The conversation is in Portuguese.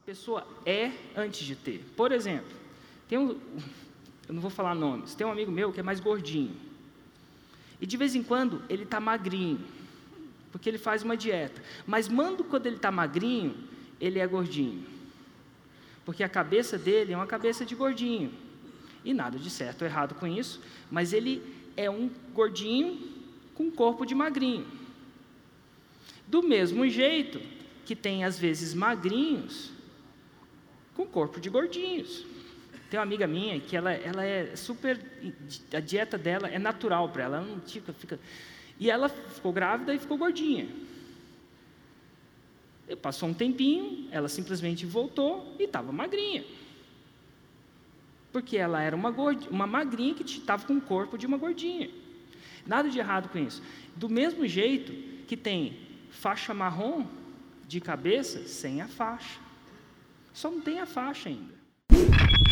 pessoa é antes de ter. Por exemplo, eu não vou falar nomes, tem um amigo meu que é mais gordinho. E de vez em quando ele está magrinho, porque ele faz uma dieta. Mas quando ele está magrinho, ele é gordinho. Porque a cabeça dele é uma cabeça de gordinho. E nada de certo ou errado com isso, mas ele é um gordinho com corpo de magrinho. Do mesmo jeito que tem, às vezes, magrinhos com corpo de gordinhos. Tem uma amiga minha que ela é super... A dieta dela é natural para ela não fica... E ela ficou grávida e ficou gordinha. E passou um tempinho, ela simplesmente voltou e estava magrinha. Porque ela era uma magrinha que estava com o corpo de uma gordinha. Nada de errado com isso. Do mesmo jeito que tem faixa marrom de cabeça sem a faixa. Só não tem a faixa ainda.